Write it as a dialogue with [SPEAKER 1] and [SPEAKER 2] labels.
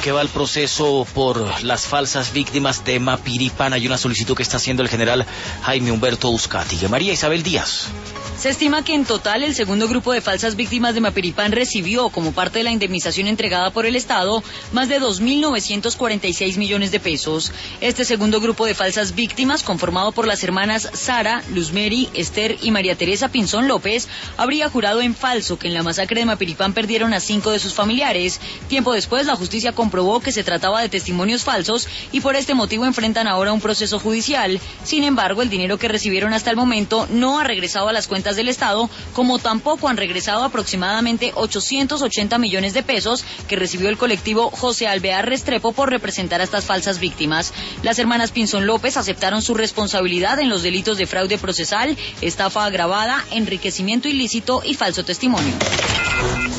[SPEAKER 1] que va el proceso por las falsas víctimas de Mapiripán. Hay una solicitud que está haciendo el general Jaime Humberto Uzcategui. María Isabel Díaz.
[SPEAKER 2] Se estima que en total el segundo grupo de falsas víctimas de Mapiripán recibió, como parte de la indemnización entregada por el Estado, más de 2.946 millones de pesos. Este segundo grupo de falsas víctimas, conformado por las hermanas Sara, Luzmeri, Esther y María Teresa Pinzón López, habría jurado en falso que en la masacre de Mapiripán perdieron a 5 de sus familiares. Tiempo después, la justicia comprobó que se trataba de testimonios falsos y por este motivo enfrentan ahora un proceso judicial. Sin embargo, el dinero que recibieron hasta el momento no ha regresado a las cuentas del Estado, como tampoco han regresado aproximadamente 880 millones de pesos que recibió el colectivo José Alvear Restrepo por representar a estas falsas víctimas. Las hermanas Pinzón López aceptaron su responsabilidad en los delitos de fraude procesal, estafa agravada, enriquecimiento ilícito y falso testimonio.